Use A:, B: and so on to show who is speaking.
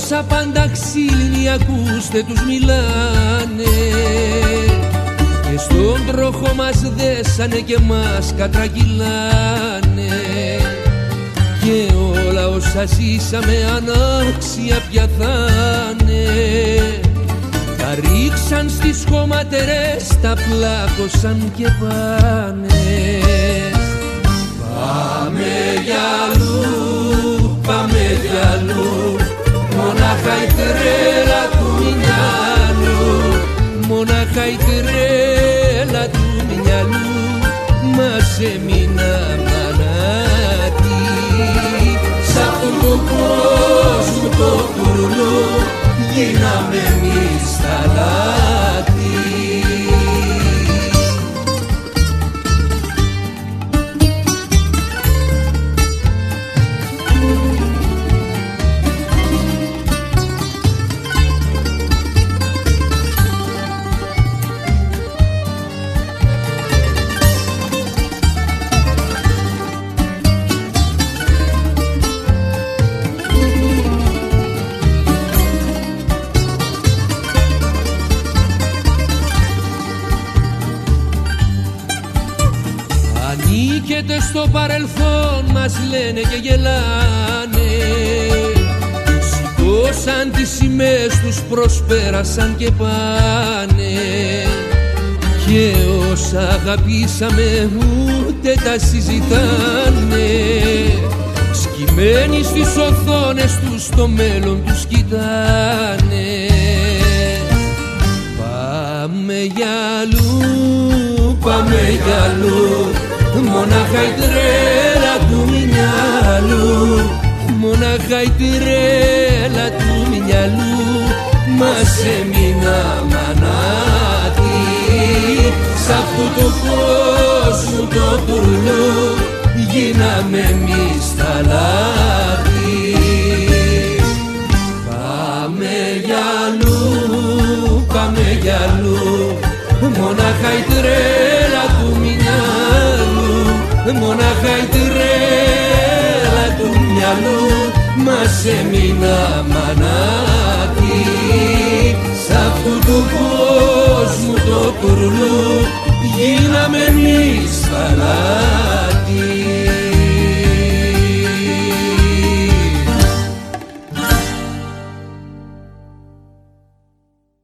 A: όσα πάντα ξύλινοι ακούστε τους μιλάνε, και στον τροχό μας δέσανε και μας κατραγγυλάνε, και όλα όσα ζήσαμε ανάξια πια θα'ναι. Τα ρίξαν στις χωματερές, τα πλάκωσαν και πάνε. Πάμε για αλλού, πάμε για αλλού, μονάχα η τρέλα του μυαλού, μονάχα η τρέλα του μυαλού μας έμεινα μανάτι. Σ' αυτού του κόσμου το κουρλού γίναμε εμείς τα λάθη. Ανήκετε στο παρελθόν μας λένε και γελάνε, σηκώσαν τις σημαίες τους, προσπέρασαν και πάνε, και όσα αγαπήσαμε ούτε τα συζητάνε, σκυμμένοι στις οθόνες τους το μέλλον τους κοιτάνε. Πάμε για αλλού, πάμε για αλλού, μονάχα η τρέλα του μυαλού, μονάχα η τρέλα του μυαλού μας έμεινα μανάτι. Σ' αυτού του κόσμου το τουρλού γίναμε εμείς τα λάθη. Πάμε για αλλού, πάμε για αλλού, μονάχα η τρέλα του μυαλού, μονάχα η τρέλα του μυαλού μας έμεινα μανάτι. Σ' αυτού του κόσμου το κουρλού γίναμε εμείς τα λάθη.